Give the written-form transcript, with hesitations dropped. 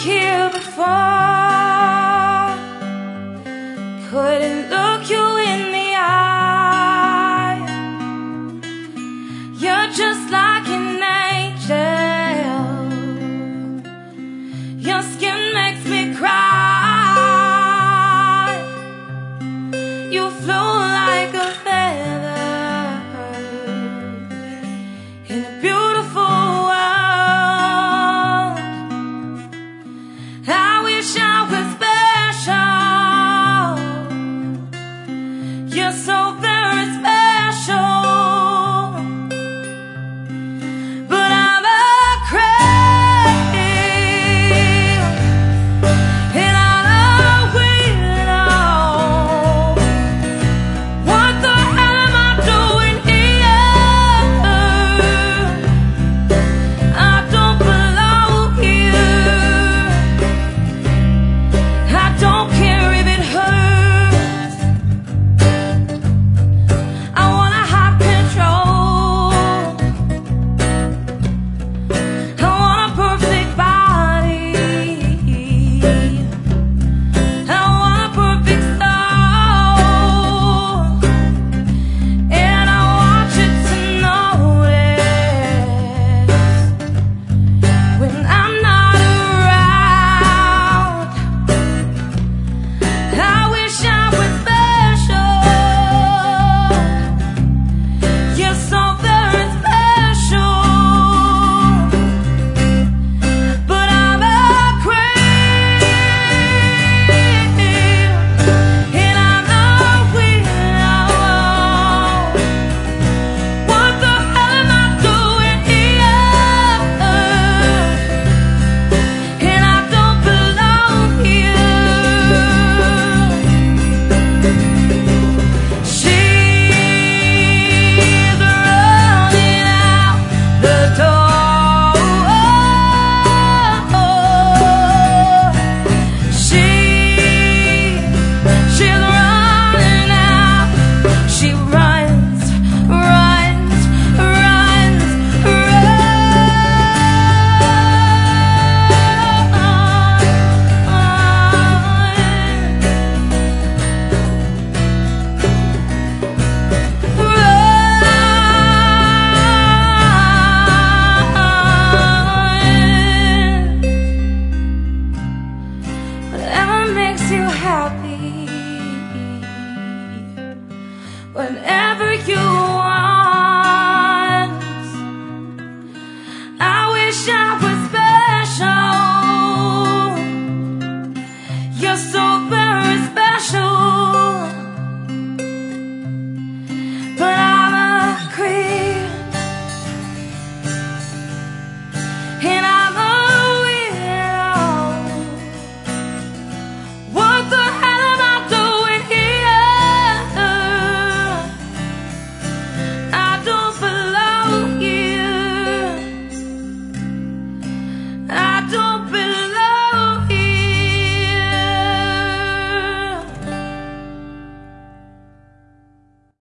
here before. Couldn't look you in the eye. You're just like an angel. Your skin makes me cry. You flow like a feather in a beautiful world. I wish I was special. You're so very special. But I'm a creep, and I'm a weirdo. What the hell am I doing here? I don't belong here. I don't care if it hurts. I wanna have control. I want a perfect body. I want a perfect soul. And I want you to notice when I'm not around. I wish I was special. You're so very special. But I'm a creep, and I'm a weirdo. What the hell am I doing here? And I don't belong here. She's running out the door. She's running out. She runs, runs, runs, whatever makes you happy, whenever you want. I wish I